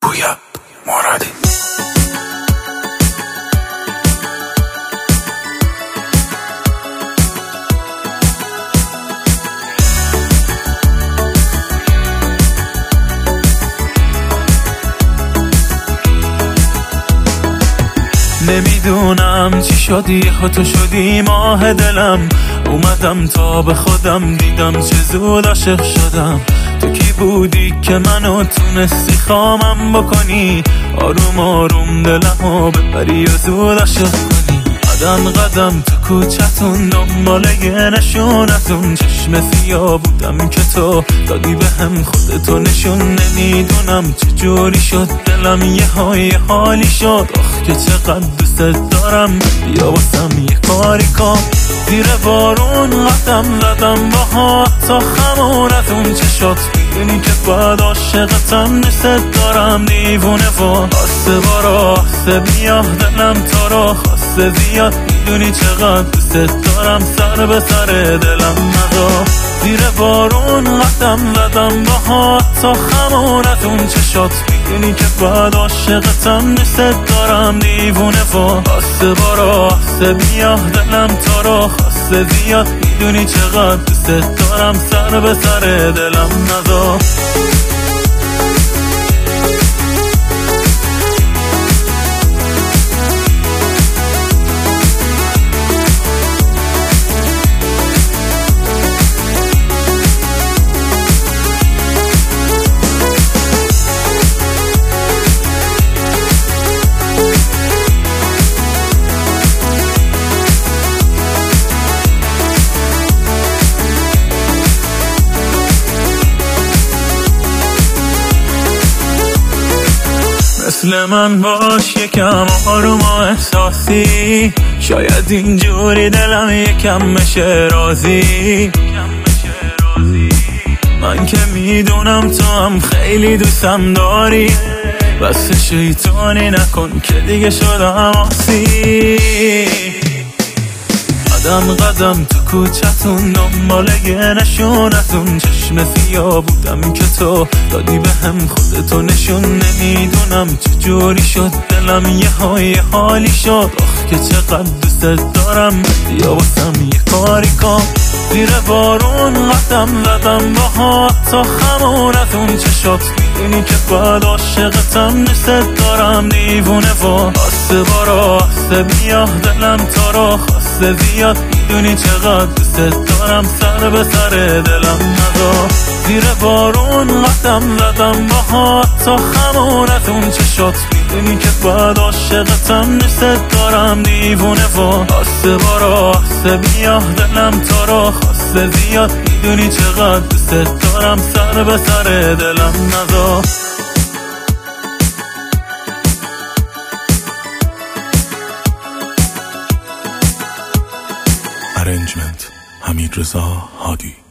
پویا مرادی. نمیدونم چی شدی تو شدی ماه دلم، اومدم تا به خودم دیدم چه زود عاشق شدم. تو کی بودی که منو تونستی خامم بکنی، آروم آروم دلمو ببری و زود عاشق کنی. قدم قدم تو کوچتون دنبال یه نشونتون، چشم سیاه بودم که تو دادی به هم خودتو نشون. نمیدونم چجوری شد دلم یه حالی شد، آخ که چقدر دوست دارم، بیا واسم یه کاری کن. زیر بارون قدم زدم باها تا خمونتون چشات، میدونی که باید عاشقتم، دوست دارم دیوونه و آسه بارا آسه بیا دلم تا را خواسته زیاد. میدونی چقدر دوست دارم، سر به سر دلم نذار. زیر بارون قدم زدم باها تا خمونتون چشات، میدونی که باید عاشقتم، دوست دارم دیوونه و آسه بارا آسه بیا دلم تا را خواسته زیاد. میدونی چقدر دوست دارم، سر به سر دلم نذار. مثل من باش یکم آروم و احساسی، شاید اینجوری دلم یکم بشه راضی. من که میدونم تو هم خیلی دوستم داری، بس شیطانی نکن که دیگه شدم آسی. قدم قدم تو کوچتون دنبال یه نشونتون، چشم سیاه بودم که تو دادی به هم خودتو نشون. نمیدونم چجوری شد دلم یه حالی شد، آخ که چقدر دوست دارم، بیا واسم یه کاری کن. زیر بارون قدم زدم باها تا خمونتون چشات، میدونی که باید عاشقتم، دوست دارم دیوونه و آسه بارا آسه بیا دلم تا را خواسته زیاد. میدونی چقدر دوست دارم، سر به سر دلم نذار. زیر بارون قدم زدم باها تا خمونتون چشات، میدونی که باید عاشقتم، دوست دارم دیوونه و آسه بارا آسه بیا دلم تا را خواسته زیاد. میدونی چقدر دوست دارم، سر به سر دلم نذار. ارنجمنت حمیدرضا هادی.